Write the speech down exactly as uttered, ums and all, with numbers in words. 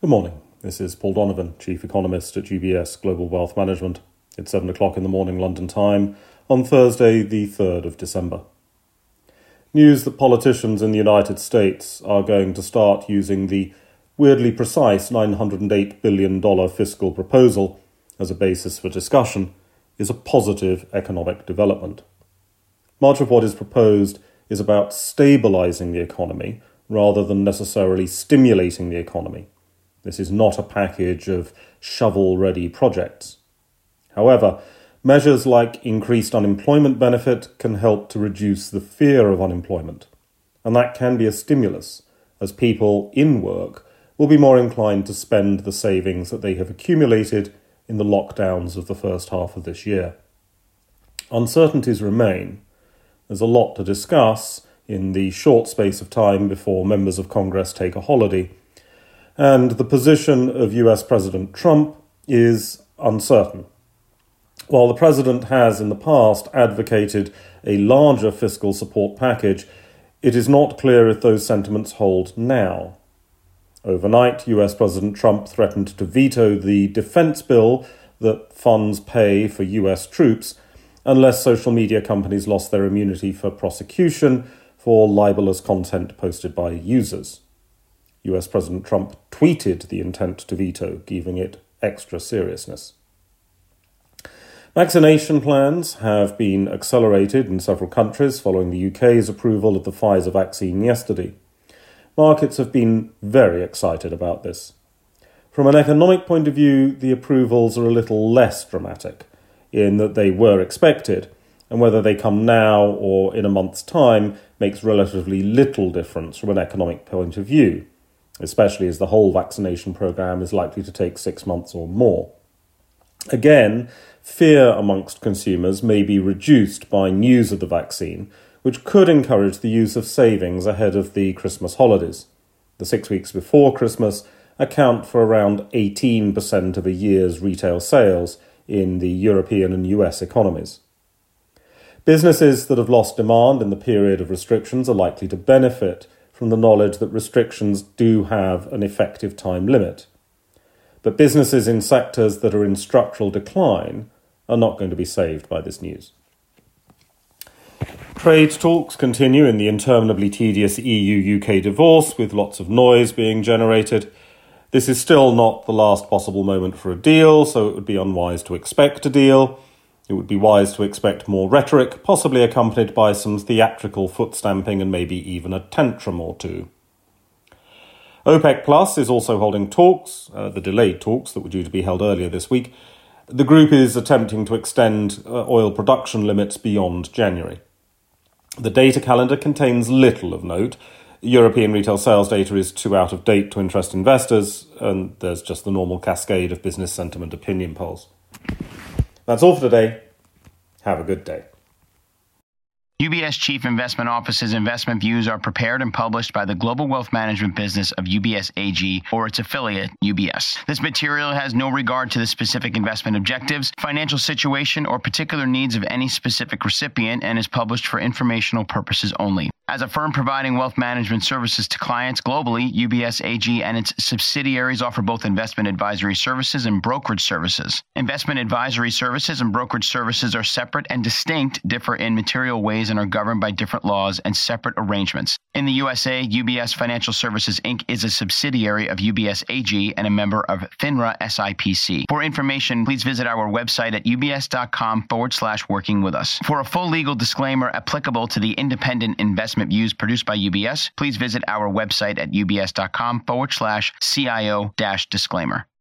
Good morning. This is Paul Donovan, Chief Economist at U B S Global Wealth Management. It's seven o'clock in the morning London time on Thursday, the third of December. News that politicians in the United States are going to start using the weirdly precise nine hundred eight billion dollars fiscal proposal as a basis for discussion is a positive economic development. Much of what is proposed is about stabilizing the economy rather than necessarily stimulating the economy. This is not a package of shovel-ready projects. However, measures like increased unemployment benefit can help to reduce the fear of unemployment, and that can be a stimulus, as people in work will be more inclined to spend the savings that they have accumulated in the lockdowns of the first half of this year. Uncertainties remain. There's a lot to discuss in the short space of time before members of Congress take a holiday, and the position of U S President Trump is uncertain. While the president has in the past advocated a larger fiscal support package, it is not clear if those sentiments hold now. Overnight, U S President Trump threatened to veto the defense bill that funds pay for U S troops unless social media companies lost their immunity for prosecution for libelous content posted by users. U S President Trump tweeted the intent to veto, giving it extra seriousness. Vaccination plans have been accelerated in several countries following the U K's approval of the Pfizer vaccine yesterday. Markets have been very excited about this. From an economic point of view, the approvals are a little less dramatic, in that they were expected, and whether they come now or in a month's time makes relatively little difference from an economic point of view, especially as the whole vaccination program is likely to take six months or more. Again, fear amongst consumers may be reduced by news of the vaccine, which could encourage the use of savings ahead of the Christmas holidays. The six weeks before Christmas account for around eighteen percent of a year's retail sales in the European and U S economies. Businesses that have lost demand in the period of restrictions are likely to benefit from the knowledge that restrictions do have an effective time limit. But businesses in sectors that are in structural decline are not going to be saved by this news. Trade talks continue in the interminably tedious E U U K divorce, with lots of noise being generated. This is still not the last possible moment for a deal, so it would be unwise to expect a deal. It would be wise to expect more rhetoric, possibly accompanied by some theatrical foot-stamping and maybe even a tantrum or two. OPEC Plus is also holding talks, uh, the delayed talks that were due to be held earlier this week. The group is attempting to extend uh, oil production limits beyond January. The data calendar contains little of note. European retail sales data is too out of date to interest investors, and there's just the normal cascade of business sentiment opinion polls. That's all for today. Have a good day. U B S Chief Investment Office's investment views are prepared and published by the global wealth management business of U B S A G or its affiliate, U B S. This material has no regard to the specific investment objectives, financial situation, or particular needs of any specific recipient and is published for informational purposes only. As a firm providing wealth management services to clients globally, U B S A G and its subsidiaries offer both investment advisory services and brokerage services. Investment advisory services and brokerage services are separate and distinct, differ in material ways, and are governed by different laws and separate arrangements. In the U S A, U B S Financial Services, Incorporated is a subsidiary of U B S A G and a member of FINRA S I P C. For information, please visit our website at ubs.com forward slash working with us. For a full legal disclaimer applicable to the independent investment views produced by U B S, please visit our website at ubs.com forward slash CIO dash disclaimer.